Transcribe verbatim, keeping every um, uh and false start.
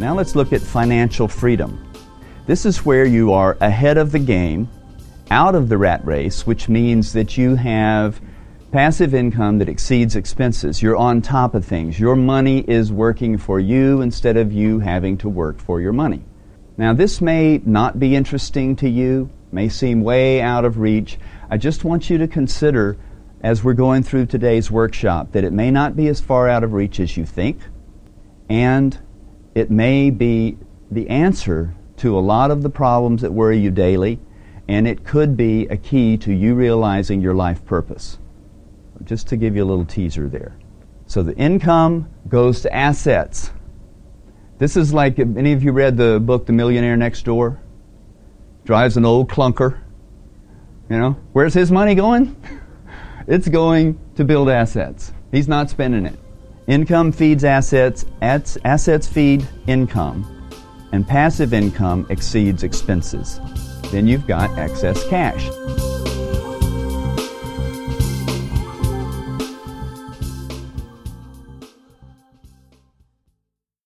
Now let's look at financial freedom. This is where you are ahead of the game, out of the rat race, which means that you have passive income that exceeds expenses. You're on top of things. Your money is working for you instead of you having to work for your money. Now, this may not be interesting to you, may seem way out of reach. I just want you to consider, as we're going through today's workshop, that it may not be as far out of reach as you think, and it may be the answer to a lot of the problems that worry you daily, and it could be a key to you realizing your life purpose. Just to give you a little teaser there. So the income goes to assets. This is like, any of you read the book The Millionaire Next Door? Drives an old clunker. You know, where's his money going? It's going to build assets. He's not spending it. Income feeds assets, assets feed income, and passive income exceeds expenses. Then you've got excess cash.